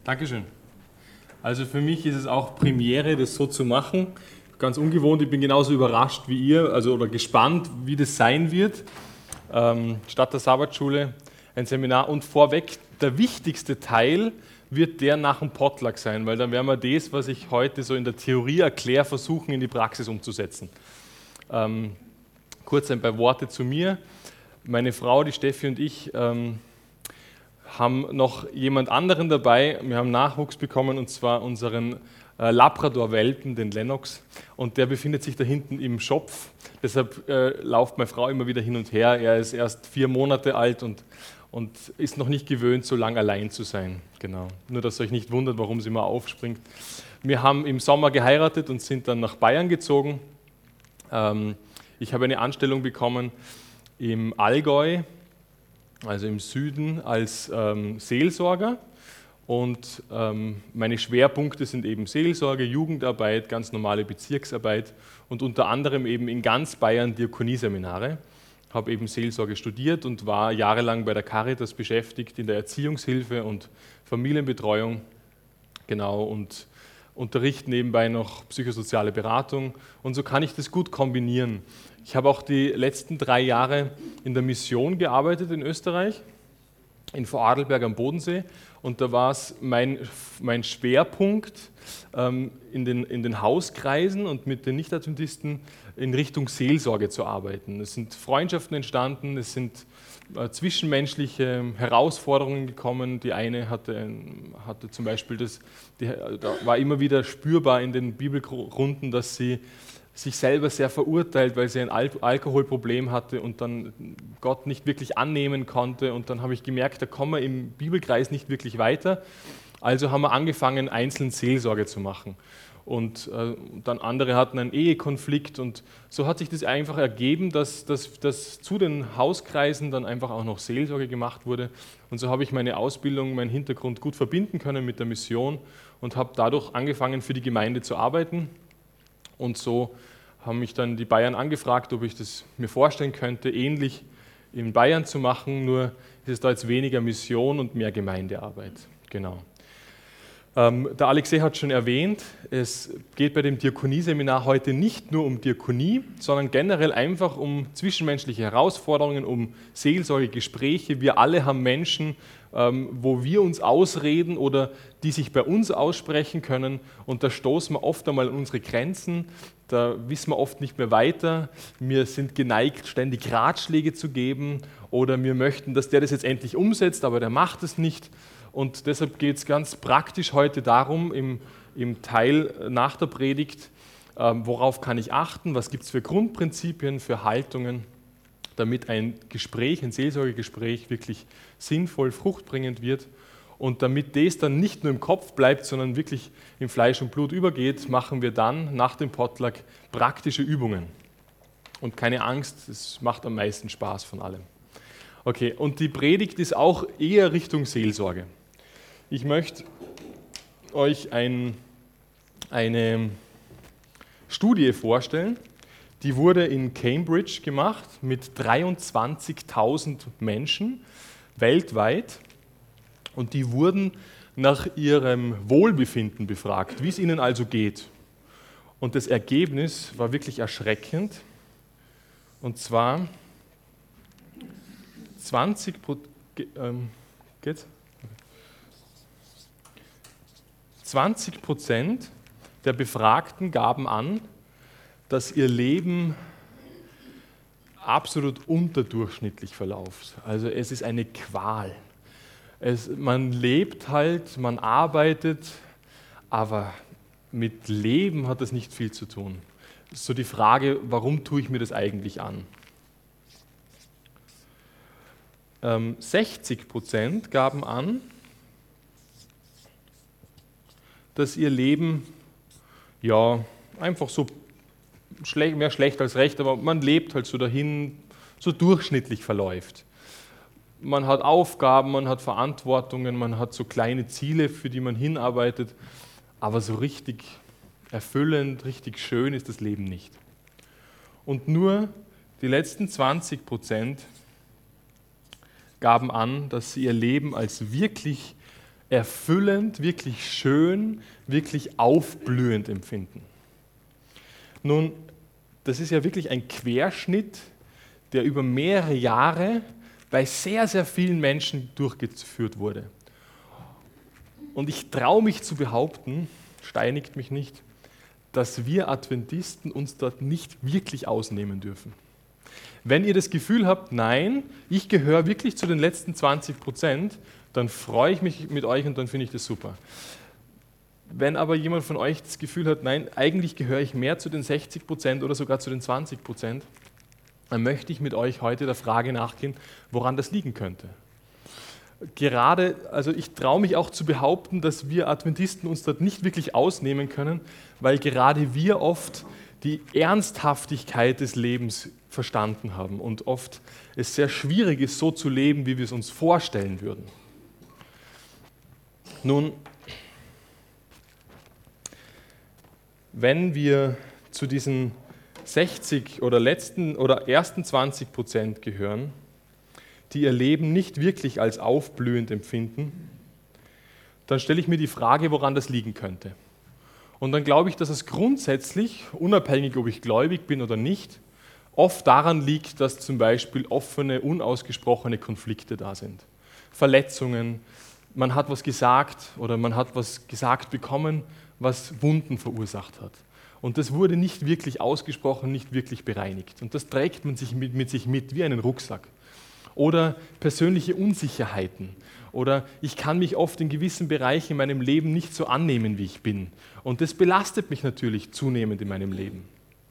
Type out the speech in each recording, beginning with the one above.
Dankeschön. Also für mich ist es auch Premiere, das so zu machen. Ganz ungewohnt, ich bin genauso überrascht wie ihr, oder gespannt, wie das sein wird. Statt der Sabbatschule ein Seminar und vorweg, der wichtigste Teil wird der nach dem Potluck sein, weil dann werden wir das, was ich heute so in der Theorie erkläre, versuchen in die Praxis umzusetzen. Kurz ein paar Worte zu mir. Meine Frau, die Steffi und ich, haben noch jemand anderen dabei. Wir haben Nachwuchs bekommen, und zwar unseren Labrador-Welpen, den Lennox. Und der befindet sich da hinten im Schopf. Deshalb läuft meine Frau immer wieder hin und her. Er ist erst 4 Monate alt und ist noch nicht gewöhnt, so lange allein zu sein. Genau. Nur, dass ihr euch nicht wundert, warum sie mal aufspringt. Wir haben im Sommer geheiratet und sind dann nach Bayern gezogen. Ich habe eine Anstellung bekommen im Allgäu, also im Süden, als Seelsorger. Und meine Schwerpunkte sind eben Seelsorge, Jugendarbeit, ganz normale Bezirksarbeit und unter anderem eben in ganz Bayern Diakonieseminare. Habe eben Seelsorge studiert und war jahrelang bei der Caritas beschäftigt in der Erziehungshilfe und Familienbetreuung. Genau, und unterrichte nebenbei noch psychosoziale Beratung. Und so kann ich das gut kombinieren. Ich habe auch die letzten 3 Jahre in der Mission gearbeitet in Österreich, in Vorarlberg am Bodensee. Und da war es mein Schwerpunkt in den Hauskreisen und mit den Nicht-Adventisten in Richtung Seelsorge zu arbeiten. Es sind Freundschaften entstanden, es sind zwischenmenschliche Herausforderungen gekommen. Die eine hatte zum Beispiel da war immer wieder spürbar in den Bibelrunden, dass sie sich selber sehr verurteilt, weil sie ein Alkoholproblem hatte und dann Gott nicht wirklich annehmen konnte. Und dann habe ich gemerkt, da kommen wir im Bibelkreis nicht wirklich weiter. Also haben wir angefangen, einzeln Seelsorge zu machen. Und dann andere hatten einen Ehekonflikt und so hat sich das einfach ergeben, dass zu den Hauskreisen dann einfach auch noch Seelsorge gemacht wurde. Und so habe ich meine Ausbildung, meinen Hintergrund gut verbinden können mit der Mission und habe dadurch angefangen, für die Gemeinde zu arbeiten. Und so haben mich dann die Bayern angefragt, ob ich das mir vorstellen könnte, ähnlich in Bayern zu machen, nur ist es da jetzt weniger Mission und mehr Gemeindearbeit. Genau. Der Alexei hat schon erwähnt, es geht bei dem Diakonieseminar heute nicht nur um Diakonie, sondern generell einfach um zwischenmenschliche Herausforderungen, um Seelsorgegespräche. Wir alle haben Menschen, wo wir uns ausreden oder die sich bei uns aussprechen können, und da stoßen wir oft einmal an unsere Grenzen, da wissen wir oft nicht mehr weiter, wir sind geneigt, ständig Ratschläge zu geben oder wir möchten, dass der das jetzt endlich umsetzt, aber der macht es nicht. Und deshalb geht es ganz praktisch heute darum, im Teil nach der Predigt, worauf kann ich achten, was gibt es für Grundprinzipien, für Haltungen, damit ein Gespräch, ein Seelsorgegespräch wirklich sinnvoll, fruchtbringend wird. Und damit das dann nicht nur im Kopf bleibt, sondern wirklich in Fleisch und Blut übergeht, machen wir dann nach dem Potluck praktische Übungen. Und keine Angst, es macht am meisten Spaß von allem. Okay, und die Predigt ist auch eher Richtung Seelsorge. Ich möchte euch eine Studie vorstellen, die wurde in Cambridge gemacht mit 23.000 Menschen weltweit und die wurden nach ihrem Wohlbefinden befragt, wie es ihnen also geht. Und das Ergebnis war wirklich erschreckend, und zwar 20% der Befragten gaben an, dass ihr Leben absolut unterdurchschnittlich verläuft. Also es ist eine Qual. Man lebt halt, man arbeitet, aber mit Leben hat das nicht viel zu tun. Das ist so die Frage, warum tue ich mir das eigentlich an? 60% gaben an, dass ihr Leben ja einfach so mehr schlecht als recht, aber man lebt halt so dahin, so durchschnittlich verläuft. Man hat Aufgaben, man hat Verantwortungen, man hat so kleine Ziele, für die man hinarbeitet, aber so richtig erfüllend, richtig schön ist das Leben nicht. Und nur die letzten 20% gaben an, dass sie ihr Leben als wirklich erfüllend, wirklich schön, wirklich aufblühend empfinden. Nun, das ist ja wirklich ein Querschnitt, der über mehrere Jahre bei sehr, sehr vielen Menschen durchgeführt wurde. Und ich traue mich zu behaupten, steinigt mich nicht, dass wir Adventisten uns dort nicht wirklich ausnehmen dürfen. Wenn ihr das Gefühl habt, nein, ich gehöre wirklich zu den letzten 20%, dann freue ich mich mit euch und dann finde ich das super. Wenn aber jemand von euch das Gefühl hat, nein, eigentlich gehöre ich mehr zu den 60% oder sogar zu den 20%, dann möchte ich mit euch heute der Frage nachgehen, woran das liegen könnte. Also ich traue mich auch zu behaupten, dass wir Adventisten uns dort nicht wirklich ausnehmen können, weil gerade wir oft die Ernsthaftigkeit des Lebens verstanden haben und oft es sehr schwierig ist, so zu leben, wie wir es uns vorstellen würden. Nun, wenn wir zu diesen 60 oder ersten 20% gehören, die ihr Leben nicht wirklich als aufblühend empfinden, dann stelle ich mir die Frage, woran das liegen könnte. Und dann glaube ich, dass es grundsätzlich, unabhängig ob ich gläubig bin oder nicht, oft daran liegt, dass zum Beispiel offene, unausgesprochene Konflikte da sind. Verletzungen, man hat was gesagt oder man hat was gesagt bekommen, was Wunden verursacht hat. Und das wurde nicht wirklich ausgesprochen, nicht wirklich bereinigt. Und das trägt man sich mit sich mit, wie einen Rucksack. Oder persönliche Unsicherheiten. Oder ich kann mich oft in gewissen Bereichen in meinem Leben nicht so annehmen, wie ich bin. Und das belastet mich natürlich zunehmend in meinem Leben.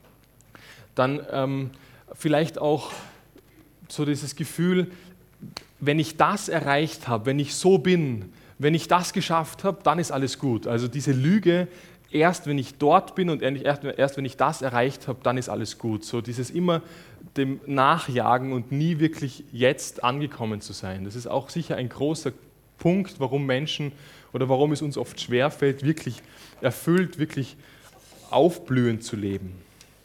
Dann vielleicht auch so dieses Gefühl, wenn ich das erreicht habe, wenn ich so bin, wenn ich das geschafft habe, dann ist alles gut. Also diese Lüge, erst wenn ich dort bin und erst wenn ich das erreicht habe, dann ist alles gut. So dieses immer dem Nachjagen und nie wirklich jetzt angekommen zu sein. Das ist auch sicher ein großer Punkt, warum Menschen oder warum es uns oft schwerfällt, wirklich erfüllt, wirklich aufblühend zu leben.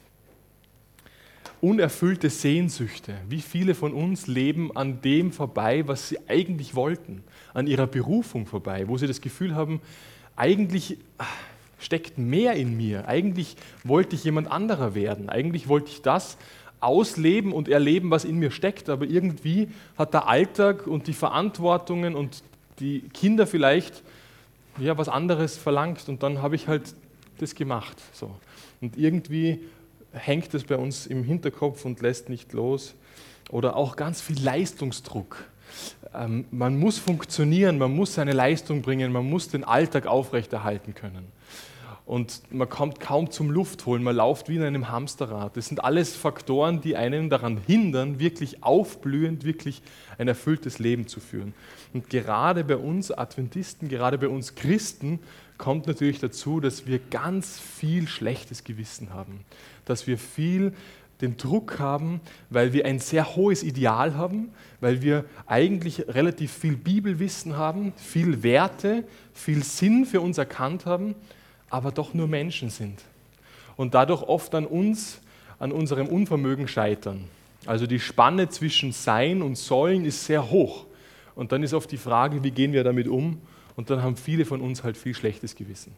Unerfüllte Sehnsüchte. Wie viele von uns leben an dem vorbei, was sie eigentlich wollten, an ihrer Berufung vorbei, wo sie das Gefühl haben, eigentlich steckt mehr in mir, eigentlich wollte ich jemand anderer werden, eigentlich wollte ich das ausleben und erleben, was in mir steckt, aber irgendwie hat der Alltag und die Verantwortungen und die Kinder vielleicht was anderes verlangt und dann habe ich halt das gemacht. So. Und irgendwie hängt es bei uns im Hinterkopf und lässt nicht los. Oder auch ganz viel Leistungsdruck. Man muss funktionieren, man muss seine Leistung bringen, man muss den Alltag aufrechterhalten können. Und man kommt kaum zum Luftholen, man läuft wie in einem Hamsterrad. Das sind alles Faktoren, die einen daran hindern, wirklich aufblühend, wirklich ein erfülltes Leben zu führen. Und gerade bei uns Adventisten, gerade bei uns Christen, kommt natürlich dazu, dass wir ganz viel schlechtes Gewissen haben. Dass wir viel den Druck haben, weil wir ein sehr hohes Ideal haben, weil wir eigentlich relativ viel Bibelwissen haben, viel Werte, viel Sinn für uns erkannt haben, aber doch nur Menschen sind. Und dadurch oft an uns, an unserem Unvermögen scheitern. Also die Spanne zwischen Sein und Sollen ist sehr hoch. Und dann ist oft die Frage, wie gehen wir damit um? Und dann haben viele von uns halt viel schlechtes Gewissen.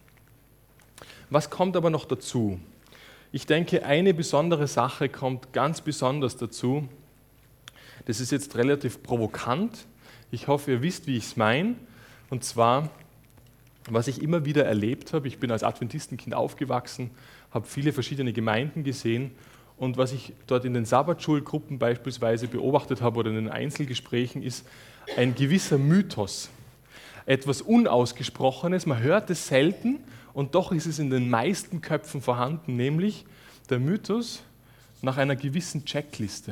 Was kommt aber noch dazu? Ich denke, eine besondere Sache kommt ganz besonders dazu. Das ist jetzt relativ provokant. Ich hoffe, ihr wisst, wie ich es meine. Und zwar, was ich immer wieder erlebt habe, ich bin als Adventistenkind aufgewachsen, habe viele verschiedene Gemeinden gesehen und was ich dort in den Sabbatschulgruppen beispielsweise beobachtet habe oder in den Einzelgesprächen ist ein gewisser Mythos. Etwas Unausgesprochenes, man hört es selten und doch ist es in den meisten Köpfen vorhanden, nämlich der Mythos nach einer gewissen Checkliste.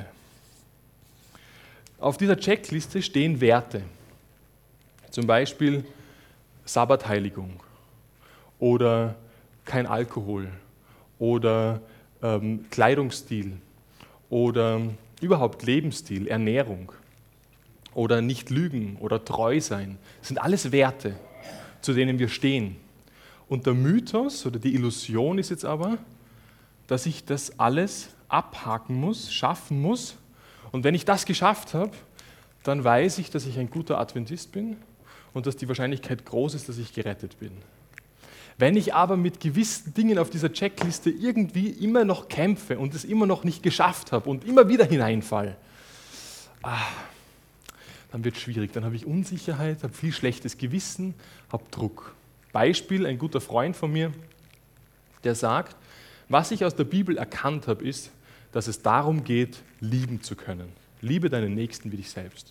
Auf dieser Checkliste stehen Werte, zum Beispiel Sabbatheiligung oder kein Alkohol oder Kleidungsstil oder überhaupt Lebensstil, Ernährung oder nicht lügen oder treu sein. Das sind alles Werte, zu denen wir stehen. Und der Mythos oder die Illusion ist jetzt aber, dass ich das alles abhaken muss, schaffen muss. Und wenn ich das geschafft habe, dann weiß ich, dass ich ein guter Adventist bin. und dass die Wahrscheinlichkeit groß ist, dass ich gerettet bin. Wenn ich aber mit gewissen Dingen auf dieser Checkliste irgendwie immer noch kämpfe und es immer noch nicht geschafft habe und immer wieder hineinfall, dann wird es schwierig. Dann habe ich Unsicherheit, habe viel schlechtes Gewissen, habe Druck. Beispiel, ein guter Freund von mir, der sagt, was ich aus der Bibel erkannt habe, ist, dass es darum geht, lieben zu können. Liebe deinen Nächsten wie dich selbst.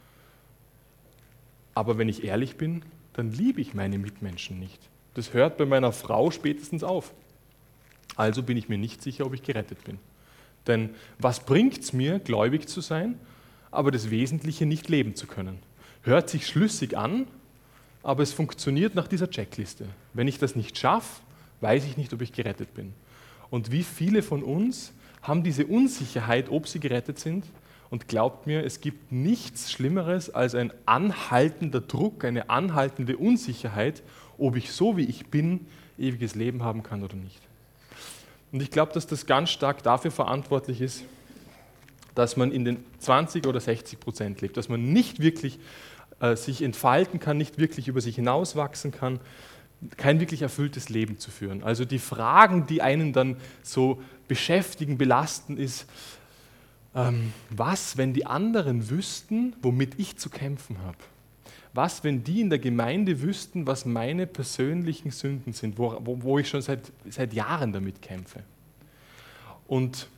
Aber wenn ich ehrlich bin, dann liebe ich meine Mitmenschen nicht. Das hört bei meiner Frau spätestens auf. Also bin ich mir nicht sicher, ob ich gerettet bin. Denn was bringt es mir, gläubig zu sein, aber das Wesentliche nicht leben zu können? Hört sich schlüssig an, aber es funktioniert nach dieser Checkliste. Wenn ich das nicht schaffe, weiß ich nicht, ob ich gerettet bin. Und wie viele von uns haben diese Unsicherheit, ob sie gerettet sind? Und glaubt mir, es gibt nichts Schlimmeres als ein anhaltender Druck, eine anhaltende Unsicherheit, ob ich so wie ich bin, ewiges Leben haben kann oder nicht. Und ich glaube, dass das ganz stark dafür verantwortlich ist, dass man in den 20 oder 60% lebt, dass man nicht wirklich sich entfalten kann, nicht wirklich über sich hinauswachsen kann, kein wirklich erfülltes Leben zu führen. Also die Fragen, die einen dann so beschäftigen, belasten, ist, was, wenn die anderen wüssten, womit ich zu kämpfen habe? Was, wenn die in der Gemeinde wüssten, was meine persönlichen Sünden sind, wo ich schon seit Jahren damit kämpfe? Und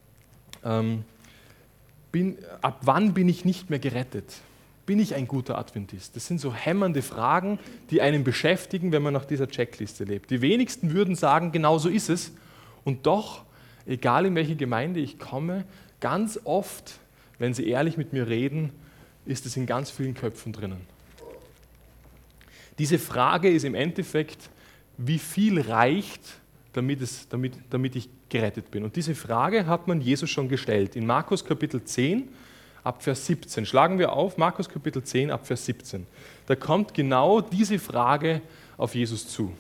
ab wann bin ich nicht mehr gerettet? Bin ich ein guter Adventist? Das sind so hämmernde Fragen, die einen beschäftigen, wenn man nach dieser Checkliste lebt. Die wenigsten würden sagen, genau so ist es. Und doch, egal in welche Gemeinde ich komme, ganz oft, wenn sie ehrlich mit mir reden, ist es in ganz vielen Köpfen drinnen. Diese Frage ist im Endeffekt, wie viel reicht, damit ich gerettet bin? Und diese Frage hat man Jesus schon gestellt. In Markus Kapitel 10, ab Vers 17. Schlagen wir auf, Markus Kapitel 10, ab Vers 17. Da kommt genau diese Frage auf Jesus zu.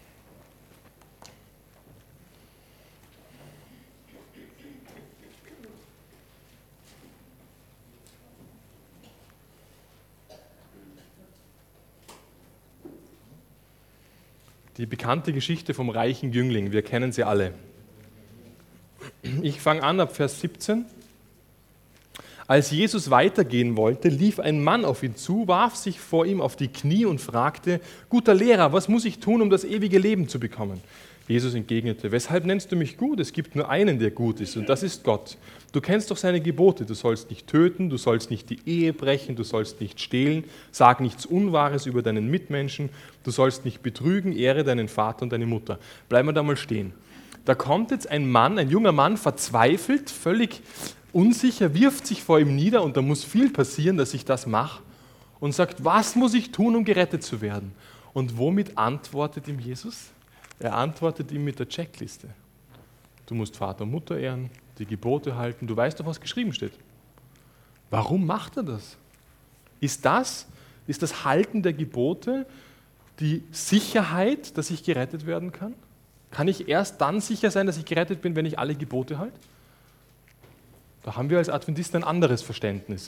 Die bekannte Geschichte vom reichen Jüngling, wir kennen sie alle. Ich fange an ab Vers 17. Als Jesus weitergehen wollte, lief ein Mann auf ihn zu, warf sich vor ihm auf die Knie und fragte, guter Lehrer, was muss ich tun, um das ewige Leben zu bekommen? Jesus entgegnete, weshalb nennst du mich gut? Es gibt nur einen, der gut ist, und das ist Gott. Du kennst doch seine Gebote, du sollst nicht töten, du sollst nicht die Ehe brechen, du sollst nicht stehlen, sag nichts Unwahres über deinen Mitmenschen, du sollst nicht betrügen, ehre deinen Vater und deine Mutter. Bleiben wir da mal stehen. Da kommt jetzt ein Mann, ein junger Mann, verzweifelt, völlig unsicher, wirft sich vor ihm nieder, und da muss viel passieren, dass ich das mache, und sagt, was muss ich tun, um gerettet zu werden? Und womit antwortet ihm Jesus? Er antwortet ihm mit der Checkliste. Du musst Vater und Mutter ehren, die Gebote halten, du weißt doch, was geschrieben steht. Warum macht er das? Ist das Halten der Gebote die Sicherheit, dass ich gerettet werden kann? Kann ich erst dann sicher sein, dass ich gerettet bin, wenn ich alle Gebote halte? Da haben wir als Adventisten ein anderes Verständnis.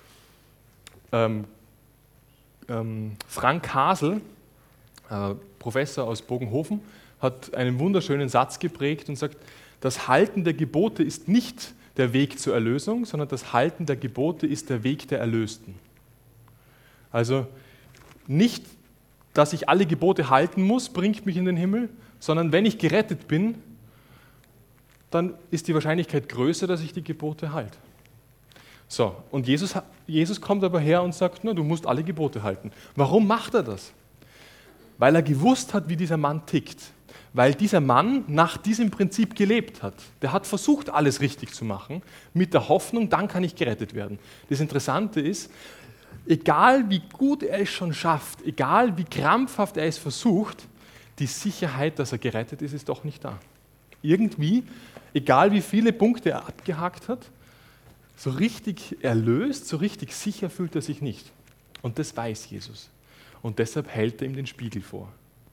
Frank Hasel, Professor aus Bogenhofen, hat einen wunderschönen Satz geprägt und sagt, das Halten der Gebote ist nicht der Weg zur Erlösung, sondern das Halten der Gebote ist der Weg der Erlösten. Also nicht, dass ich alle Gebote halten muss, bringt mich in den Himmel, sondern wenn ich gerettet bin, dann ist die Wahrscheinlichkeit größer, dass ich die Gebote halte. So, und Jesus kommt aber her und sagt, na, du musst alle Gebote halten. Warum macht er das? Weil er gewusst hat, wie dieser Mann tickt. Weil dieser Mann nach diesem Prinzip gelebt hat. Der hat versucht, alles richtig zu machen, mit der Hoffnung, dann kann ich gerettet werden. Das Interessante ist, egal wie gut er es schon schafft, egal wie krampfhaft er es versucht, die Sicherheit, dass er gerettet ist, ist doch nicht da. Irgendwie, egal wie viele Punkte er abgehakt hat, so richtig erlöst, so richtig sicher fühlt er sich nicht. Und das weiß Jesus. Und deshalb hält er ihm den Spiegel vor.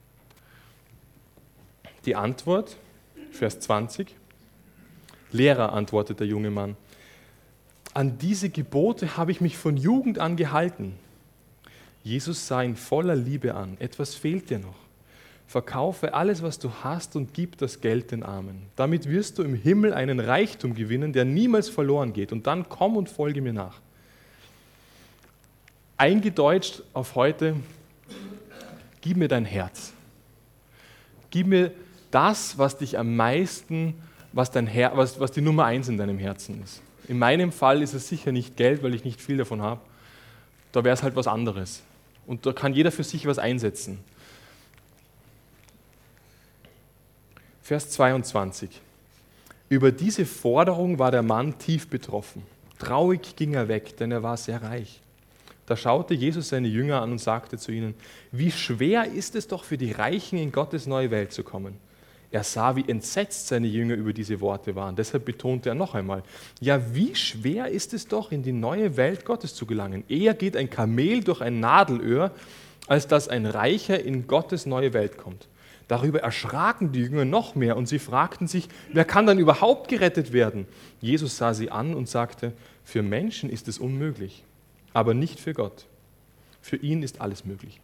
Die Antwort, Vers 20. Lehrer, antwortet der junge Mann, an diese Gebote habe ich mich von Jugend an gehalten. Jesus sah ihn voller Liebe an. Etwas fehlt dir noch. Verkaufe alles, was du hast und gib das Geld den Armen. Damit wirst du im Himmel einen Reichtum gewinnen, der niemals verloren geht. Und dann komm und folge mir nach. Eingedeutscht auf heute, gib mir dein Herz. Gib mir das, was dich am meisten, was die Nummer 1 in deinem Herzen ist. In meinem Fall ist es sicher nicht Geld, weil ich nicht viel davon habe. Da wäre es halt was anderes. Und da kann jeder für sich was einsetzen. Vers 22. Über diese Forderung war der Mann tief betroffen. Traurig ging er weg, denn er war sehr reich. Da schaute Jesus seine Jünger an und sagte zu ihnen, wie schwer ist es doch für die Reichen, in Gottes neue Welt zu kommen. Er sah, wie entsetzt seine Jünger über diese Worte waren. Deshalb betonte er noch einmal, ja, wie schwer ist es doch, in die neue Welt Gottes zu gelangen. Eher geht ein Kamel durch ein Nadelöhr, als dass ein Reicher in Gottes neue Welt kommt. Darüber erschraken die Jünger noch mehr und sie fragten sich, wer kann dann überhaupt gerettet werden? Jesus sah sie an und sagte, für Menschen ist es unmöglich, aber nicht für Gott. Für ihn ist alles möglich.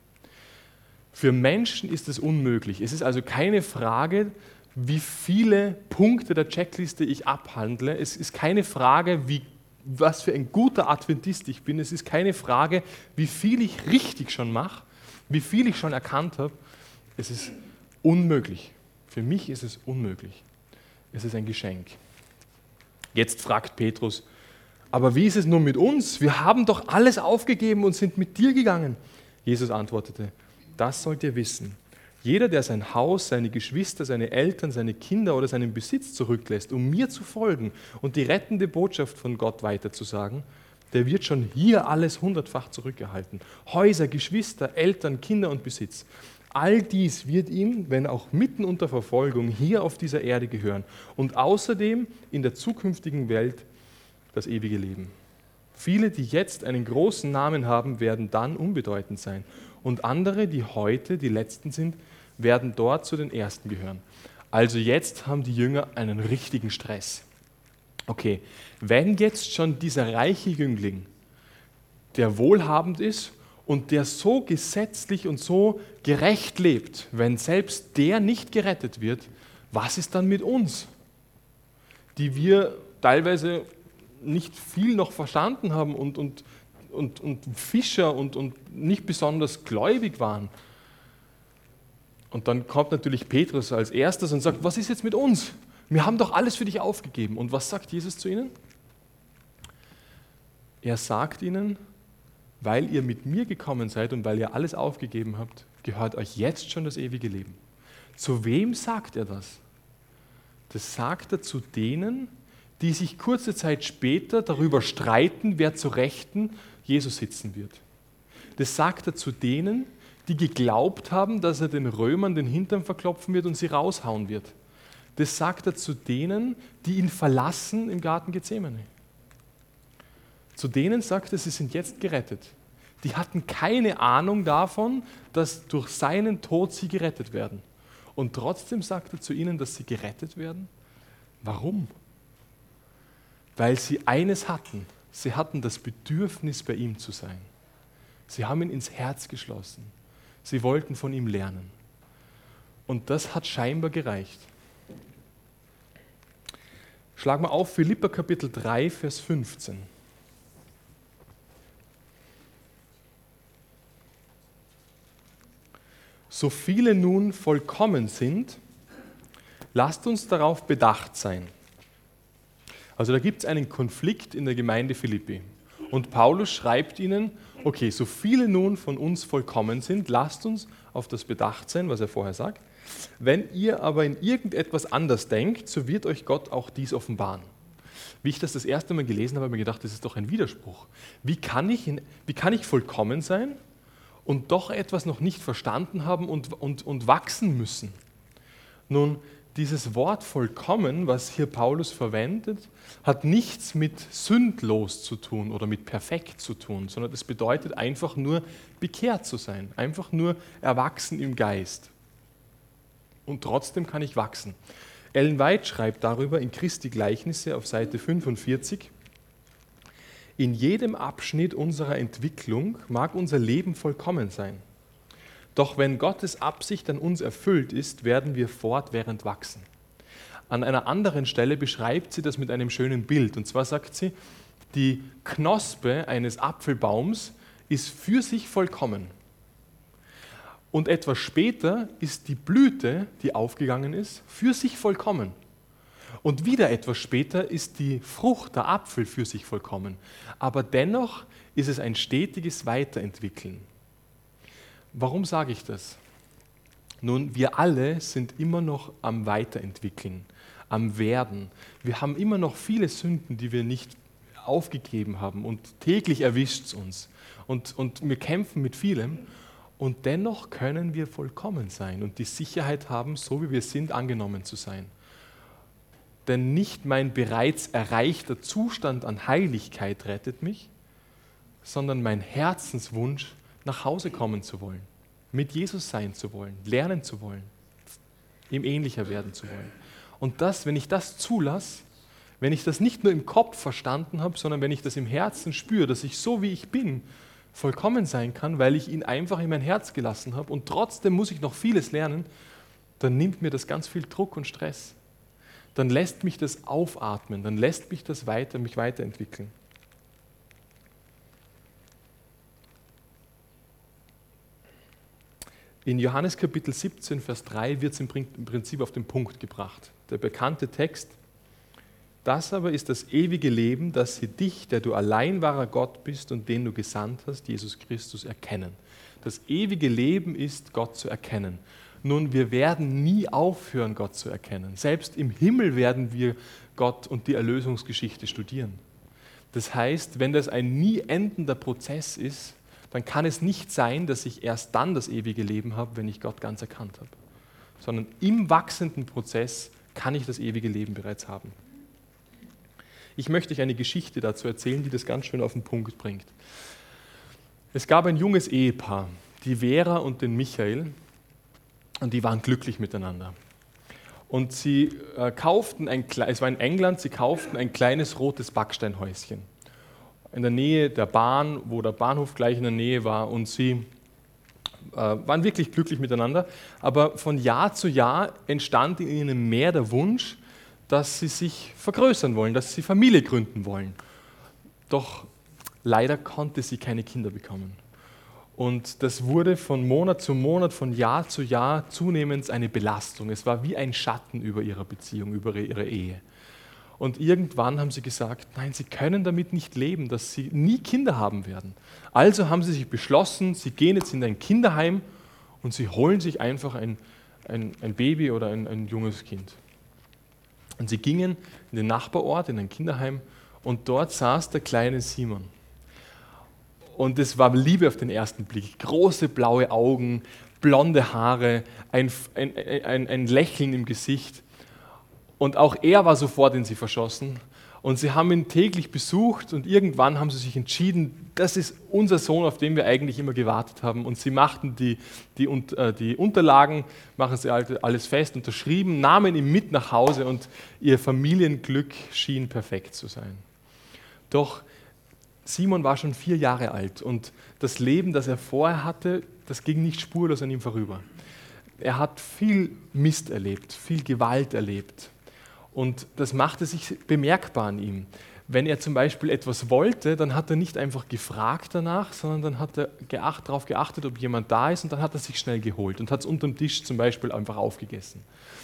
Für Menschen ist es unmöglich. Es ist also keine Frage, wie viele Punkte der Checkliste ich abhandle. Es ist keine Frage, was für ein guter Adventist ich bin. Es ist keine Frage, wie viel ich richtig schon mache, wie viel ich schon erkannt habe. Es ist unmöglich. Für mich ist es unmöglich. Es ist ein Geschenk. Jetzt fragt Petrus, aber wie ist es nun mit uns? Wir haben doch alles aufgegeben und sind mit dir gegangen. Jesus antwortete, das sollt ihr wissen. Jeder, der sein Haus, seine Geschwister, seine Eltern, seine Kinder oder seinen Besitz zurücklässt, um mir zu folgen und die rettende Botschaft von Gott weiterzusagen, der wird schon hier alles 100-fach zurückerhalten. Häuser, Geschwister, Eltern, Kinder und Besitz. All dies wird ihm, wenn auch mitten unter Verfolgung, hier auf dieser Erde gehören und außerdem in der zukünftigen Welt das ewige Leben. Viele, die jetzt einen großen Namen haben, werden dann unbedeutend sein und andere, die heute die Letzten sind, werden dort zu den Ersten gehören. Also jetzt haben die Jünger einen richtigen Stress. Okay, wenn jetzt schon dieser reiche Jüngling, der wohlhabend ist, und der so gesetzlich und so gerecht lebt, wenn selbst der nicht gerettet wird, was ist dann mit uns, die wir teilweise nicht viel noch verstanden haben und Fischer und nicht besonders gläubig waren? Und dann kommt natürlich Petrus als erstes und sagt, was ist jetzt mit uns? Wir haben doch alles für dich aufgegeben. Und was sagt Jesus zu ihnen? Er sagt ihnen, weil ihr mit mir gekommen seid und weil ihr alles aufgegeben habt, gehört euch jetzt schon das ewige Leben. Zu wem sagt er das? Das sagt er zu denen, die sich kurze Zeit später darüber streiten, wer zu Rechten Jesus sitzen wird. Das sagt er zu denen, die geglaubt haben, dass er den Römern den Hintern verklopfen wird und sie raushauen wird. Das sagt er zu denen, die ihn verlassen im Garten Gethsemane. Zu denen sagt er, sie sind jetzt gerettet. Die hatten keine Ahnung davon, dass durch seinen Tod sie gerettet werden. Und trotzdem sagt er zu ihnen, dass sie gerettet werden. Warum? Weil sie eines hatten. Sie hatten das Bedürfnis, bei ihm zu sein. Sie haben ihn ins Herz geschlossen. Sie wollten von ihm lernen. Und das hat scheinbar gereicht. Schlag mal auf Philipper Kapitel 3, Vers 15. So viele nun vollkommen sind, lasst uns darauf bedacht sein. Also da gibt es einen Konflikt in der Gemeinde Philippi. Und Paulus schreibt ihnen, okay, so viele nun von uns vollkommen sind, lasst uns auf das bedacht sein, was er vorher sagt. Wenn ihr aber in irgendetwas anders denkt, so wird euch Gott auch dies offenbaren. Wie ich das erste Mal gelesen habe, habe ich mir gedacht, das ist doch ein Widerspruch. Wie kann ich vollkommen sein und doch etwas noch nicht verstanden haben und wachsen müssen? Nun, dieses Wort vollkommen, was hier Paulus verwendet, hat nichts mit sündlos zu tun oder mit perfekt zu tun, sondern es bedeutet einfach nur bekehrt zu sein, einfach nur erwachsen im Geist. Und trotzdem kann ich wachsen. Ellen White schreibt darüber in Christi Gleichnisse auf Seite 45, In jedem Abschnitt unserer Entwicklung mag unser Leben vollkommen sein. Doch wenn Gottes Absicht an uns erfüllt ist, werden wir fortwährend wachsen. An einer anderen Stelle beschreibt sie das mit einem schönen Bild. Und zwar sagt sie, die Knospe eines Apfelbaums ist für sich vollkommen. Und etwas später ist die Blüte, die aufgegangen ist, für sich vollkommen. Und wieder etwas später ist die Frucht, der Apfel, für sich vollkommen. Aber dennoch ist es ein stetiges Weiterentwickeln. Warum sage ich das? Nun, wir alle sind immer noch am Weiterentwickeln, am Werden. Wir haben immer noch viele Sünden, die wir nicht aufgegeben haben und täglich erwischt es uns. Und wir kämpfen mit vielem und dennoch können wir vollkommen sein und die Sicherheit haben, so wie wir sind, angenommen zu sein. Denn nicht mein bereits erreichter Zustand an Heiligkeit rettet mich, sondern mein Herzenswunsch, nach Hause kommen zu wollen, mit Jesus sein zu wollen, lernen zu wollen, ihm ähnlicher werden zu wollen. Und das, wenn ich das zulasse, wenn ich das nicht nur im Kopf verstanden habe, sondern wenn ich das im Herzen spüre, dass ich so wie ich bin, vollkommen sein kann, weil ich ihn einfach in mein Herz gelassen habe und trotzdem muss ich noch vieles lernen, dann nimmt mir das ganz viel Druck und Stress. Dann lässt mich das aufatmen, dann lässt mich das mich weiterentwickeln. In Johannes Kapitel 17, Vers 3 wird es im Prinzip auf den Punkt gebracht. Der bekannte Text: Das aber ist das ewige Leben, dass sie dich, der du allein wahrer Gott bist und den du gesandt hast, Jesus Christus, erkennen. Das ewige Leben ist, Gott zu erkennen. Nun, wir werden nie aufhören, Gott zu erkennen. Selbst im Himmel werden wir Gott und die Erlösungsgeschichte studieren. Das heißt, wenn das ein nie endender Prozess ist, dann kann es nicht sein, dass ich erst dann das ewige Leben habe, wenn ich Gott ganz erkannt habe. Sondern im wachsenden Prozess kann ich das ewige Leben bereits haben. Ich möchte euch eine Geschichte dazu erzählen, die das ganz schön auf den Punkt bringt. Es gab ein junges Ehepaar, die Vera und den Michael, und die waren glücklich miteinander. Und sie kauften es war in England, sie kauften ein kleines rotes Backsteinhäuschen in der Nähe der Bahn, wo der Bahnhof gleich in der Nähe war, und sie waren wirklich glücklich miteinander. Aber von Jahr zu Jahr entstand in ihnen mehr der Wunsch, dass sie sich vergrößern wollen, dass sie Familie gründen wollen. Doch leider konnte sie keine Kinder bekommen. Und das wurde von Monat zu Monat, von Jahr zu Jahr zunehmend eine Belastung. Es war wie ein Schatten über ihre Beziehung, über ihre Ehe. Und irgendwann haben sie gesagt, nein, sie können damit nicht leben, dass sie nie Kinder haben werden. Also haben sie sich beschlossen, sie gehen jetzt in ein Kinderheim und sie holen sich einfach ein Baby oder ein junges Kind. Und sie gingen in den Nachbarort, in ein Kinderheim, und dort saß der kleine Simon. Und es war Liebe auf den ersten Blick. Große blaue Augen, blonde Haare, ein Lächeln im Gesicht. Und auch er war sofort in sie verschossen. Und sie haben ihn täglich besucht und irgendwann haben sie sich entschieden, das ist unser Sohn, auf den wir eigentlich immer gewartet haben. Und sie machten die Unterlagen, machen sie alles fest, unterschrieben, nahmen ihn mit nach Hause und ihr Familienglück schien perfekt zu sein. Doch Simon war schon 4 Jahre alt und das Leben, das er vorher hatte, das ging nicht spurlos an ihm vorüber. Er hat viel Mist erlebt, viel Gewalt erlebt. Und das machte sich bemerkbar an ihm. Wenn er zum Beispiel etwas wollte, dann hat er nicht einfach gefragt danach, sondern dann hat er darauf geachtet, ob jemand da ist, und dann hat er sich schnell geholt und hat es unterm Tisch zum Beispiel einfach aufgegessen.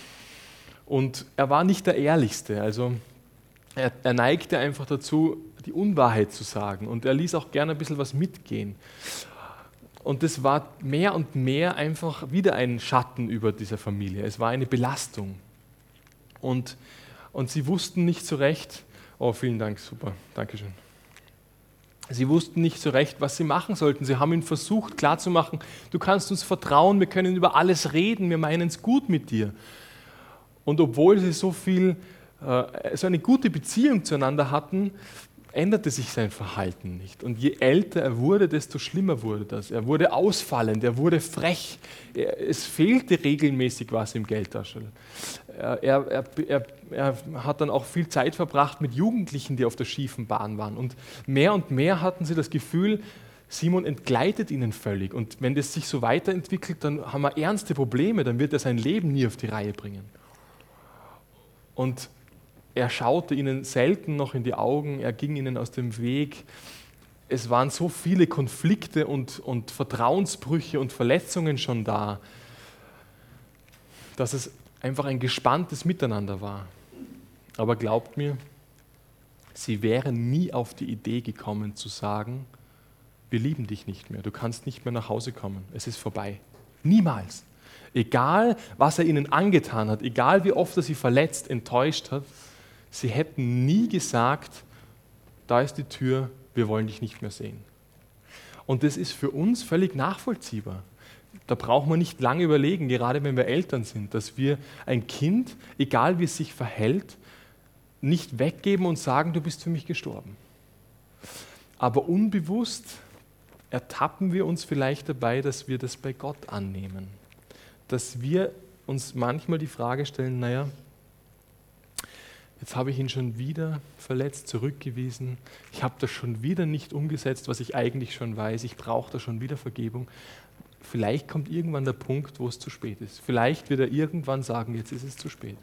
Und er war nicht der Ehrlichste, also er neigte einfach dazu, die Unwahrheit zu sagen, und er ließ auch gerne ein bisschen was mitgehen. Und das war mehr und mehr einfach wieder ein Schatten über dieser Familie. Es war eine Belastung. Und sie wussten nicht so recht, oh, vielen Dank, super, Dankeschön. Sie wussten nicht so recht, was sie machen sollten. Sie haben ihm versucht klarzumachen, du kannst uns vertrauen, wir können über alles reden, wir meinen es gut mit dir. Und obwohl sie so eine gute Beziehung zueinander hatten, änderte sich sein Verhalten nicht. Und je älter er wurde, desto schlimmer wurde das. Er wurde ausfallend, er wurde frech. Es fehlte regelmäßig was im Geldtaschel. Er hat dann auch viel Zeit verbracht mit Jugendlichen, die auf der schiefen Bahn waren. Und mehr hatten sie das Gefühl, Simon entgleitet ihnen völlig. Und wenn das sich so weiterentwickelt, dann haben wir ernste Probleme, dann wird er sein Leben nie auf die Reihe bringen. Und er schaute ihnen selten noch in die Augen, er ging ihnen aus dem Weg. Es waren so viele Konflikte und Vertrauensbrüche und Verletzungen schon da, dass es einfach ein gespanntes Miteinander war. Aber glaubt mir, sie wären nie auf die Idee gekommen zu sagen, wir lieben dich nicht mehr, du kannst nicht mehr nach Hause kommen, es ist vorbei. Niemals. Egal, was er ihnen angetan hat, egal wie oft er sie verletzt, enttäuscht hat, sie hätten nie gesagt, da ist die Tür, wir wollen dich nicht mehr sehen. Und das ist für uns völlig nachvollziehbar. Da braucht man nicht lange überlegen, gerade wenn wir Eltern sind, dass wir ein Kind, egal wie es sich verhält, nicht weggeben und sagen, du bist für mich gestorben. Aber unbewusst ertappen wir uns vielleicht dabei, dass wir das bei Gott annehmen. Dass wir uns manchmal die Frage stellen, naja, jetzt habe ich ihn schon wieder verletzt, zurückgewiesen. Ich habe das schon wieder nicht umgesetzt, was ich eigentlich schon weiß. Ich brauche da schon wieder Vergebung. Vielleicht kommt irgendwann der Punkt, wo es zu spät ist. Vielleicht wird er irgendwann sagen, jetzt ist es zu spät.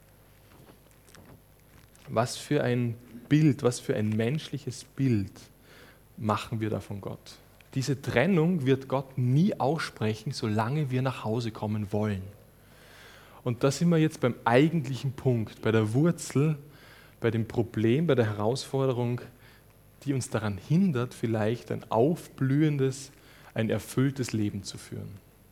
Was für ein Bild, was für ein menschliches Bild machen wir da von Gott? Diese Trennung wird Gott nie aussprechen, solange wir nach Hause kommen wollen. Und da sind wir jetzt beim eigentlichen Punkt, bei der Wurzel, bei dem Problem, bei der Herausforderung, die uns daran hindert, vielleicht ein aufblühendes, ein erfülltes Leben zu führen.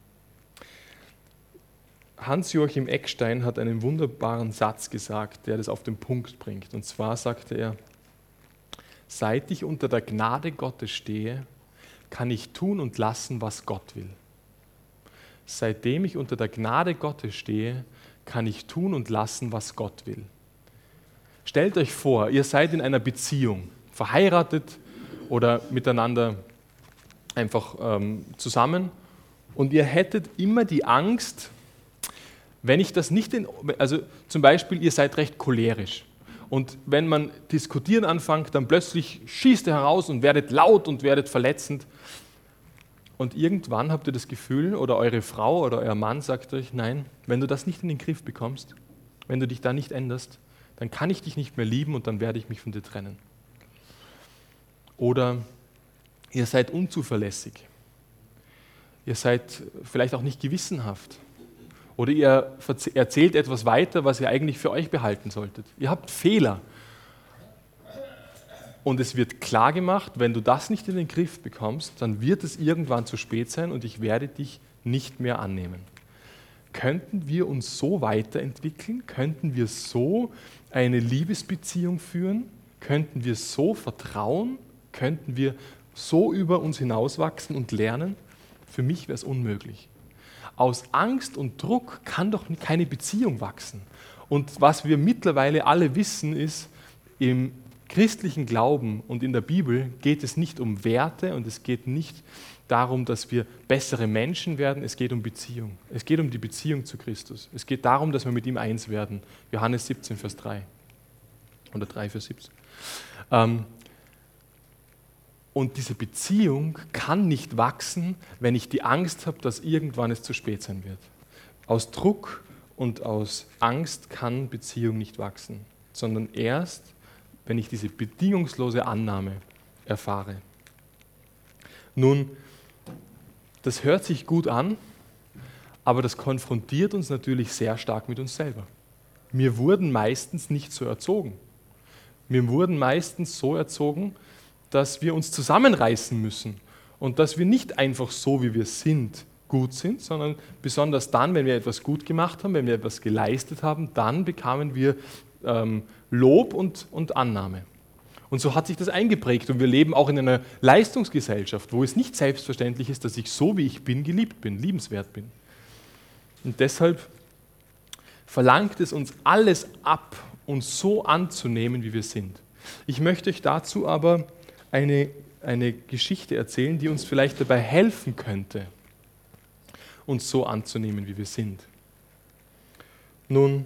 Hans-Joachim Eckstein hat einen wunderbaren Satz gesagt, der das auf den Punkt bringt. Und zwar sagte er, seit ich unter der Gnade Gottes stehe, kann ich tun und lassen, was Gott will. Seitdem ich unter der Gnade Gottes stehe, kann ich tun und lassen, was Gott will. Stellt euch vor, ihr seid in einer Beziehung, verheiratet oder miteinander einfach zusammen und ihr hättet immer die Angst, wenn ich das nicht, also zum Beispiel, ihr seid recht cholerisch und wenn man diskutieren anfängt, dann plötzlich schießt ihr heraus und werdet laut und werdet verletzend. Und irgendwann habt ihr das Gefühl, oder eure Frau oder euer Mann sagt euch, nein, wenn du das nicht in den Griff bekommst, wenn du dich da nicht änderst, dann kann ich dich nicht mehr lieben und dann werde ich mich von dir trennen. Oder ihr seid unzuverlässig. Ihr seid vielleicht auch nicht gewissenhaft. Oder ihr erzählt etwas weiter, was ihr eigentlich für euch behalten solltet. Ihr habt Fehler. Und es wird klar gemacht, wenn du das nicht in den Griff bekommst, dann wird es irgendwann zu spät sein und ich werde dich nicht mehr annehmen. Könnten wir uns so weiterentwickeln? Könnten wir so eine Liebesbeziehung führen? Könnten wir so vertrauen? Könnten wir so über uns hinauswachsen und lernen? Für mich wäre es unmöglich. Aus Angst und Druck kann doch keine Beziehung wachsen. Und was wir mittlerweile alle wissen, ist, im christlichen Glauben und in der Bibel geht es nicht um Werte und es geht nicht darum, dass wir bessere Menschen werden, es geht um Beziehung. Es geht um die Beziehung zu Christus. Es geht darum, dass wir mit ihm eins werden. Johannes 17, Vers 3 oder 3, Vers 17. Und diese Beziehung kann nicht wachsen, wenn ich die Angst habe, dass irgendwann es zu spät sein wird. Aus Druck und aus Angst kann Beziehung nicht wachsen, sondern erst, wenn ich diese bedingungslose Annahme erfahre. Nun, das hört sich gut an, aber das konfrontiert uns natürlich sehr stark mit uns selber. Wir wurden meistens nicht so erzogen. Wir wurden meistens so erzogen, dass wir uns zusammenreißen müssen und dass wir nicht einfach so, wie wir sind, gut sind, sondern besonders dann, wenn wir etwas gut gemacht haben, wenn wir etwas geleistet haben, dann bekamen wir Lob und Annahme. Und so hat sich das eingeprägt und wir leben auch in einer Leistungsgesellschaft, wo es nicht selbstverständlich ist, dass ich so, wie ich bin, geliebt bin, liebenswert bin. Und deshalb verlangt es uns alles ab, uns so anzunehmen, wie wir sind. Ich möchte euch dazu aber eine Geschichte erzählen, die uns vielleicht dabei helfen könnte, uns so anzunehmen, wie wir sind. Nun,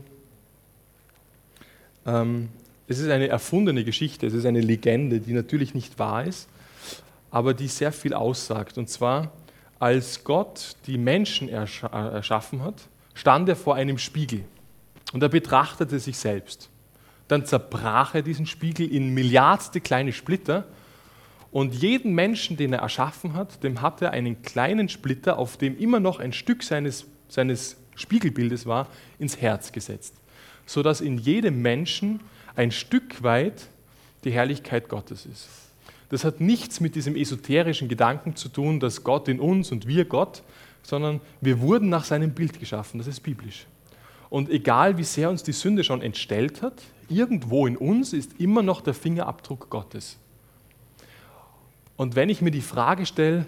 es ist eine erfundene Geschichte, es ist eine Legende, die natürlich nicht wahr ist, aber die sehr viel aussagt. Und zwar, als Gott die Menschen erschaffen hat, stand er vor einem Spiegel und er betrachtete sich selbst. Dann zerbrach er diesen Spiegel in milliardste kleine Splitter und jeden Menschen, den er erschaffen hat, dem hat er einen kleinen Splitter, auf dem immer noch ein Stück seines Spiegelbildes war, ins Herz gesetzt, sodass in jedem Menschen ein Stück weit die Herrlichkeit Gottes ist. Das hat nichts mit diesem esoterischen Gedanken zu tun, dass Gott in uns und wir Gott, sondern wir wurden nach seinem Bild geschaffen, das ist biblisch. Und egal wie sehr uns die Sünde schon entstellt hat, irgendwo in uns ist immer noch der Fingerabdruck Gottes. Und wenn ich mir die Frage stelle,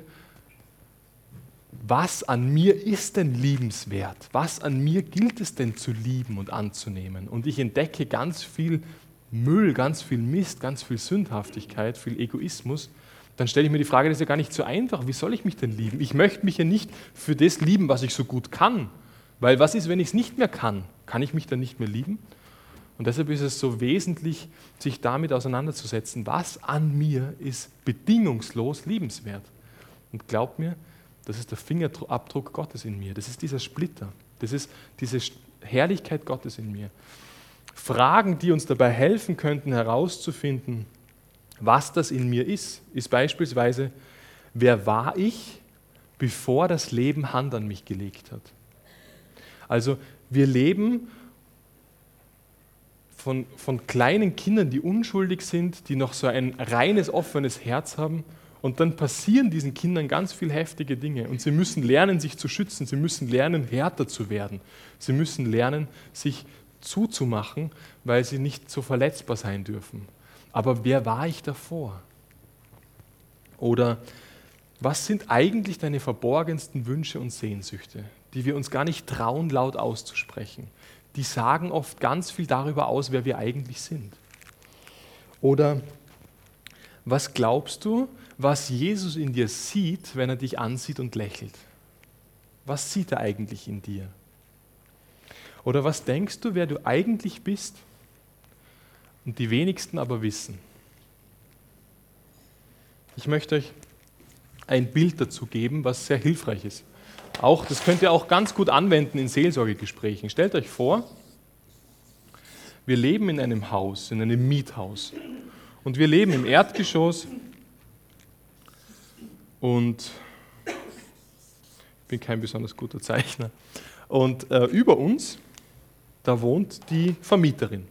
was an mir ist denn liebenswert? Was an mir gilt es denn zu lieben und anzunehmen? Und ich entdecke ganz viel Müll, ganz viel Mist, ganz viel Sündhaftigkeit, viel Egoismus, dann stelle ich mir die Frage, das ist ja gar nicht so einfach. Wie soll ich mich denn lieben? Ich möchte mich ja nicht für das lieben, was ich so gut kann. Weil was ist, wenn ich es nicht mehr kann? Kann ich mich dann nicht mehr lieben? Und deshalb ist es so wesentlich, sich damit auseinanderzusetzen, was an mir ist bedingungslos liebenswert. Und glaubt mir, das ist der Fingerabdruck Gottes in mir. Das ist dieser Splitter. Das ist diese Herrlichkeit Gottes in mir. Fragen, die uns dabei helfen könnten, herauszufinden, was das in mir ist beispielsweise, wer war ich, bevor das Leben Hand an mich gelegt hat? Also wir leben von kleinen Kindern, die unschuldig sind, die noch so ein reines, offenes Herz haben. Und dann passieren diesen Kindern ganz viel heftige Dinge. Und sie müssen lernen, sich zu schützen. Sie müssen lernen, härter zu werden. Sie müssen lernen, sich zuzumachen, weil sie nicht so verletzbar sein dürfen. Aber wer war ich davor? Oder was sind eigentlich deine verborgensten Wünsche und Sehnsüchte, die wir uns gar nicht trauen, laut auszusprechen? Die sagen oft ganz viel darüber aus, wer wir eigentlich sind. Oder was glaubst du, was Jesus in dir sieht, wenn er dich ansieht und lächelt? Was sieht er eigentlich in dir? Oder was denkst du, wer du eigentlich bist und die wenigsten aber wissen? Ich möchte euch ein Bild dazu geben, was sehr hilfreich ist. Das könnt ihr auch ganz gut anwenden in Seelsorgegesprächen. Stellt euch vor, wir leben in einem Haus, in einem Miethaus. Und wir leben im Erdgeschoss und ich bin kein besonders guter Zeichner. Und über uns, da wohnt die Vermieterin.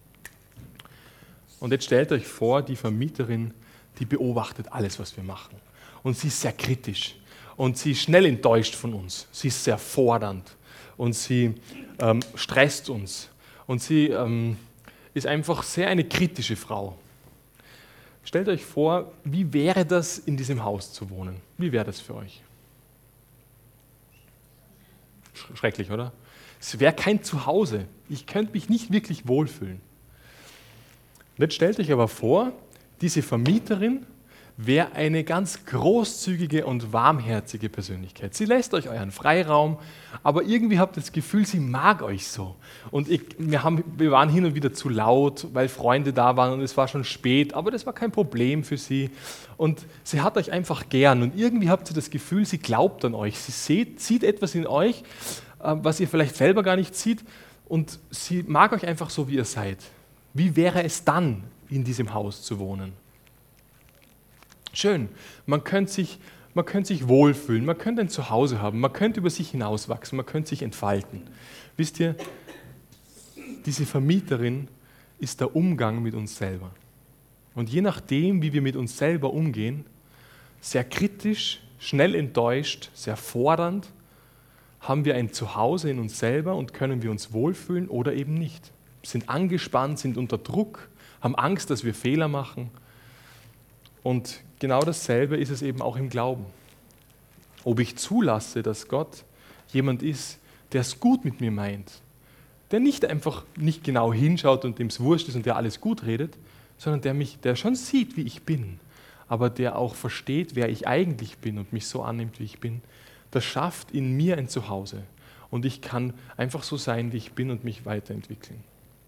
Und jetzt stellt euch vor, die Vermieterin, die beobachtet alles, was wir machen. Und sie ist sehr kritisch. Und sie ist schnell enttäuscht von uns. Sie ist sehr fordernd. Und sie stresst uns. Und sie ist einfach sehr eine kritische Frau. Stellt euch vor, wie wäre das, in diesem Haus zu wohnen? Wie wäre das für euch? Schrecklich, oder? Es wäre kein Zuhause. Ich könnte mich nicht wirklich wohlfühlen. Und jetzt stellt euch aber vor, diese Vermieterin wäre eine ganz großzügige und warmherzige Persönlichkeit. Sie lässt euch euren Freiraum, aber irgendwie habt ihr das Gefühl, sie mag euch so. Und wir waren hin und wieder zu laut, weil Freunde da waren und es war schon spät, aber das war kein Problem für sie. Und sie hat euch einfach gern und irgendwie habt ihr das Gefühl, sie glaubt an euch. Sie sieht etwas in euch, was ihr vielleicht selber gar nicht seht und sie mag euch einfach so, wie ihr seid. Wie wäre es dann, in diesem Haus zu wohnen? Schön, man könnte sich wohlfühlen, man könnte ein Zuhause haben, man könnte über sich hinauswachsen, man könnte sich entfalten. Wisst ihr, diese Vermieterin ist der Umgang mit uns selber. Und je nachdem, wie wir mit uns selber umgehen, sehr kritisch, schnell enttäuscht, sehr fordernd, haben wir ein Zuhause in uns selber und können wir uns wohlfühlen oder eben nicht. Sind angespannt, sind unter Druck, haben Angst, dass wir Fehler machen. Und genau dasselbe ist es eben auch im Glauben. Ob ich zulasse, dass Gott jemand ist, der es gut mit mir meint, der nicht einfach nicht genau hinschaut und dem es wurscht ist und der alles gut redet, sondern der schon sieht, wie ich bin, aber der auch versteht, wer ich eigentlich bin und mich so annimmt, wie ich bin, das schafft in mir ein Zuhause. Und ich kann einfach so sein, wie ich bin und mich weiterentwickeln.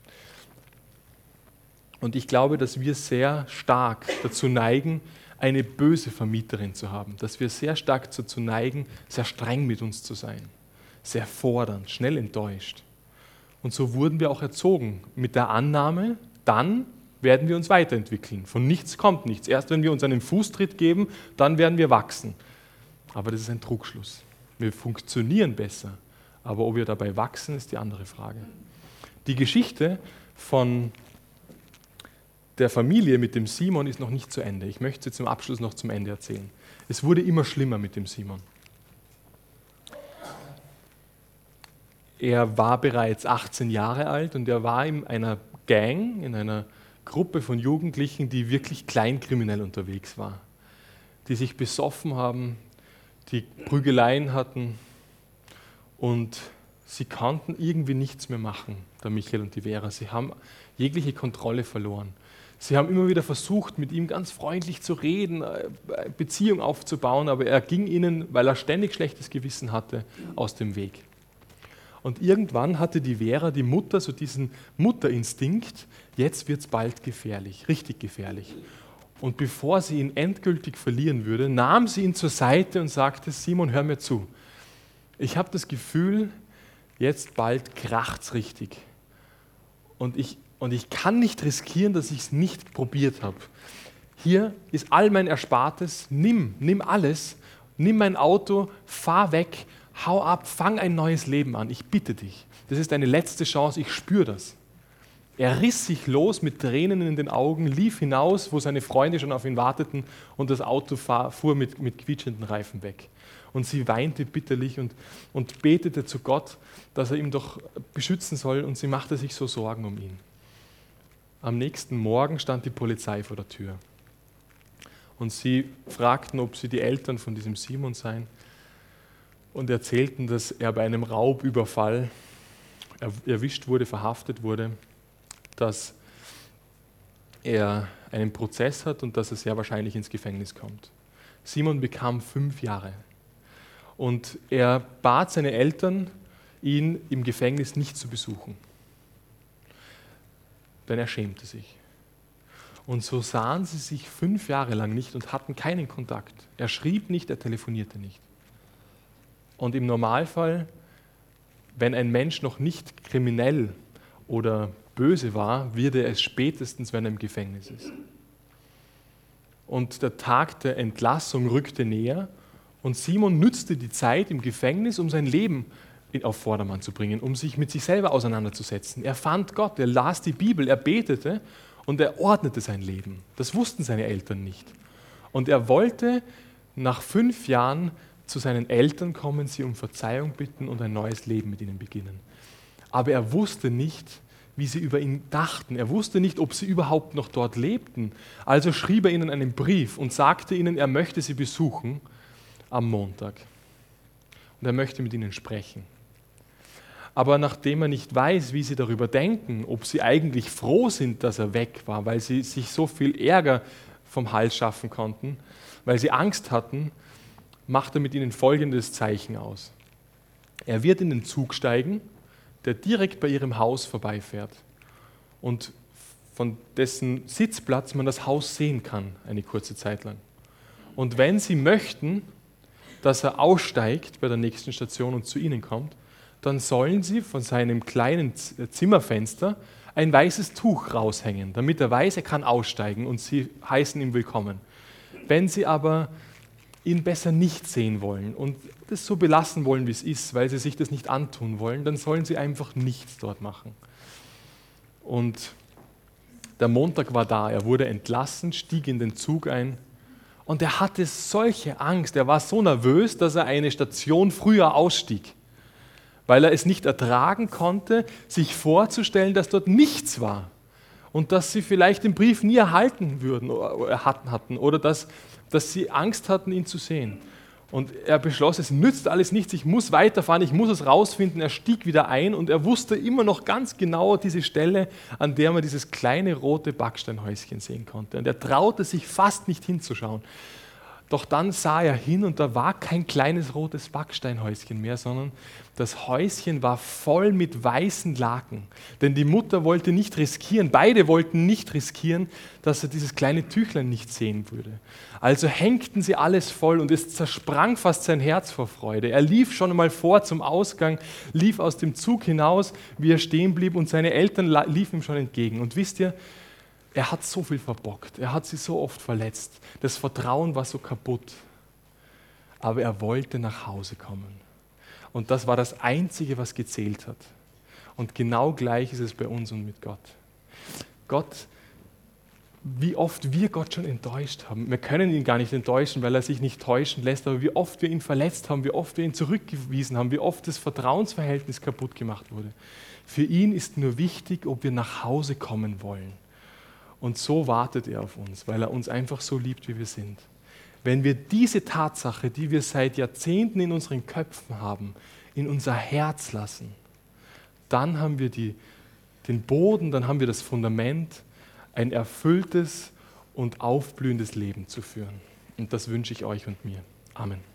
Und ich glaube, dass wir sehr stark dazu neigen, eine böse Vermieterin zu haben. Dass wir sehr stark dazu neigen, sehr streng mit uns zu sein. Sehr fordernd, schnell enttäuscht. Und so wurden wir auch erzogen. Mit der Annahme, dann werden wir uns weiterentwickeln. Von nichts kommt nichts. Erst wenn wir uns einen Fußtritt geben, dann werden wir wachsen. Aber das ist ein Trugschluss. Wir funktionieren besser. Aber ob wir dabei wachsen, ist die andere Frage. Die Geschichte von der Familie mit dem Simon ist noch nicht zu Ende. Ich möchte sie zum Abschluss noch zum Ende erzählen. Es wurde immer schlimmer mit dem Simon. Er war bereits 18 Jahre alt und er war in einer Gang, in einer Gruppe von Jugendlichen, die wirklich kleinkriminell unterwegs war. Die sich besoffen haben, die Prügeleien hatten und sie konnten irgendwie nichts mehr machen, der Michael und die Vera. Sie haben jegliche Kontrolle verloren. Sie haben immer wieder versucht, mit ihm ganz freundlich zu reden, eine Beziehung aufzubauen, aber er ging ihnen, weil er ständig schlechtes Gewissen hatte, aus dem Weg. Und irgendwann hatte die Vera, die Mutter, so diesen Mutterinstinkt, jetzt wird es bald gefährlich, richtig gefährlich. Und bevor sie ihn endgültig verlieren würde, nahm sie ihn zur Seite und sagte, Simon, hör mir zu. Ich habe das Gefühl, jetzt bald kracht's richtig. Und ich kann nicht riskieren, dass ich es nicht probiert habe. Hier ist all mein Erspartes, nimm alles, nimm mein Auto, fahr weg, hau ab, fang ein neues Leben an, ich bitte dich. Das ist deine letzte Chance, ich spüre das. Er riss sich los mit Tränen in den Augen, lief hinaus, wo seine Freunde schon auf ihn warteten und das Auto fuhr mit quietschenden Reifen weg. Und sie weinte bitterlich und betete zu Gott, dass er ihn doch beschützen soll und sie machte sich so Sorgen um ihn. Am nächsten Morgen stand die Polizei vor der Tür und sie fragten, ob sie die Eltern von diesem Simon seien und erzählten, dass er bei einem Raubüberfall erwischt wurde, verhaftet wurde, dass er einen Prozess hat und dass er sehr wahrscheinlich ins Gefängnis kommt. Simon bekam 5 Jahre und er bat seine Eltern, ihn im Gefängnis nicht zu besuchen. Denn er schämte sich. Und so sahen sie sich 5 Jahre lang nicht und hatten keinen Kontakt. Er schrieb nicht, er telefonierte nicht. Und im Normalfall, wenn ein Mensch noch nicht kriminell oder böse war, wird er es spätestens, wenn er im Gefängnis ist. Und der Tag der Entlassung rückte näher und Simon nützte die Zeit im Gefängnis, um sein Leben auf Vordermann zu bringen, um sich mit sich selber auseinanderzusetzen. Er fand Gott, er las die Bibel, er betete und er ordnete sein Leben. Das wussten seine Eltern nicht. Und er wollte nach 5 Jahren zu seinen Eltern kommen, sie um Verzeihung bitten und ein neues Leben mit ihnen beginnen. Aber er wusste nicht, wie sie über ihn dachten. Er wusste nicht, ob sie überhaupt noch dort lebten. Also schrieb er ihnen einen Brief und sagte ihnen, er möchte sie besuchen am Montag. Und er möchte mit ihnen sprechen. Aber nachdem er nicht weiß, wie sie darüber denken, ob sie eigentlich froh sind, dass er weg war, weil sie sich so viel Ärger vom Hals schaffen konnten, weil sie Angst hatten, macht er mit ihnen folgendes Zeichen aus. Er wird in den Zug steigen, der direkt bei ihrem Haus vorbeifährt und von dessen Sitzplatz man das Haus sehen kann, eine kurze Zeit lang. Und wenn sie möchten, dass er aussteigt bei der nächsten Station und zu ihnen kommt, dann sollen sie von seinem kleinen Zimmerfenster ein weißes Tuch raushängen, damit er weiß, er kann aussteigen und sie heißen ihn willkommen. Wenn sie aber ihn besser nicht sehen wollen und das so belassen wollen, wie es ist, weil sie sich das nicht antun wollen, dann sollen sie einfach nichts dort machen. Und der Montag war da, er wurde entlassen, stieg in den Zug ein und er hatte solche Angst, er war so nervös, dass er eine Station früher ausstieg, weil er es nicht ertragen konnte, sich vorzustellen, dass dort nichts war und dass sie vielleicht den Brief nie erhalten würden, hatten oder dass sie Angst hatten, ihn zu sehen. Und er beschloss, es nützt alles nichts, ich muss weiterfahren, ich muss es rausfinden. Er stieg wieder ein und er wusste immer noch ganz genau diese Stelle, an der man dieses kleine rote Backsteinhäuschen sehen konnte. Und er traute sich fast nicht hinzuschauen. Doch dann sah er hin und da war kein kleines rotes Backsteinhäuschen mehr, sondern das Häuschen war voll mit weißen Laken. Denn die Mutter wollte nicht riskieren, beide wollten nicht riskieren, dass er dieses kleine Tüchlein nicht sehen würde. Also hängten sie alles voll und es zersprang fast sein Herz vor Freude. Er lief schon einmal vor zum Ausgang, lief aus dem Zug hinaus, wie er stehen blieb und seine Eltern liefen ihm schon entgegen. Und wisst ihr, er hat so viel verbockt, er hat sie so oft verletzt, das Vertrauen war so kaputt, aber er wollte nach Hause kommen. Und das war das Einzige, was gezählt hat. Und genau gleich ist es bei uns und mit Gott. Gott, wie oft wir Gott schon enttäuscht haben, wir können ihn gar nicht enttäuschen, weil er sich nicht täuschen lässt, aber wie oft wir ihn verletzt haben, wie oft wir ihn zurückgewiesen haben, wie oft das Vertrauensverhältnis kaputt gemacht wurde. Für ihn ist nur wichtig, ob wir nach Hause kommen wollen. Und so wartet er auf uns, weil er uns einfach so liebt, wie wir sind. Wenn wir diese Tatsache, die wir seit Jahrzehnten in unseren Köpfen haben, in unser Herz lassen, dann haben wir den Boden, dann haben wir das Fundament, ein erfülltes und aufblühendes Leben zu führen. Und das wünsche ich euch und mir. Amen.